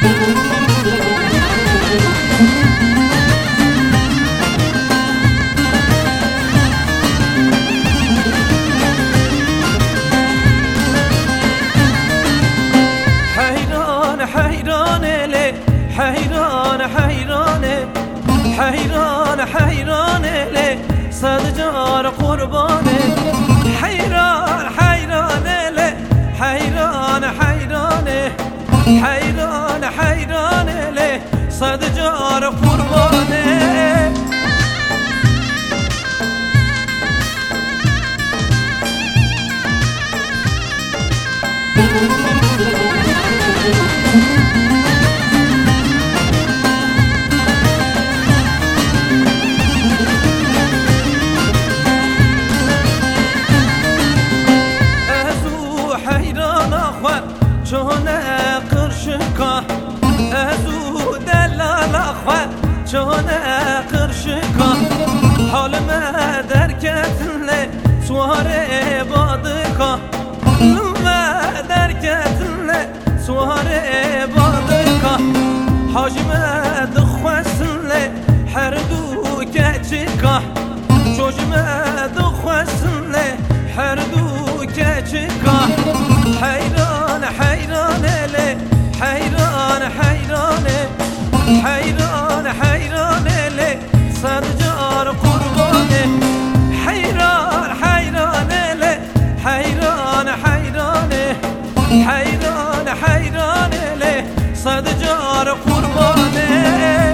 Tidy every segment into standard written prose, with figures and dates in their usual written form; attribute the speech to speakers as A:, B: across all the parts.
A: حیران حیرانه لی صد جار قربانه حیران حیرانه لی حیران حیرانه حیران حیرانه لی صد جار قربانه چون قرشکا ازو دلال اخوان چون قرشکا حال ما درکتله سواره بادکا ما درکتله سواره بادکا حاجم دخواسله هر دو کچکا جوجم دخواسله هر دو کچکا حیران حیرانه لی حیران حیرانه حیران حیرانه لی صد جار قربانه حیران حیرانه لی حیران حیرانه حیران حیرانه لی صد جار قربانه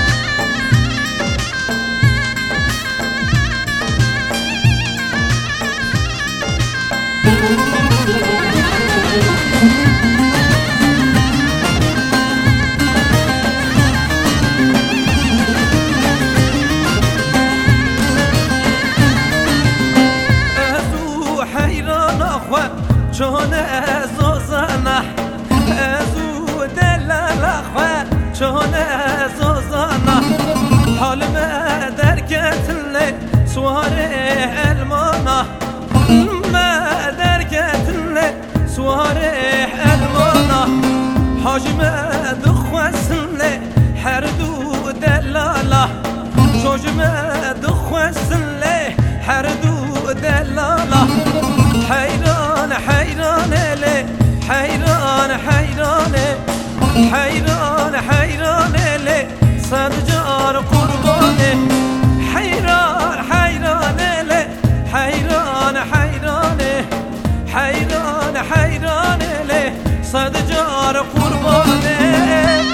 A: چون ازو زنه ازو دلال اخوان چون ازو زنه حال ما درکتله سواره المانه ما درکتله سواره المانه حاجم دخواسله هر دو دلاله جوجم دخواسله هر دو دلاله حیران حیرانه لی حیران حیرانه حیران حیرانه لی صد جار قربانه حیران حیرانه لی حیران حیرانه حیران حیرانه لی صد جار قربانه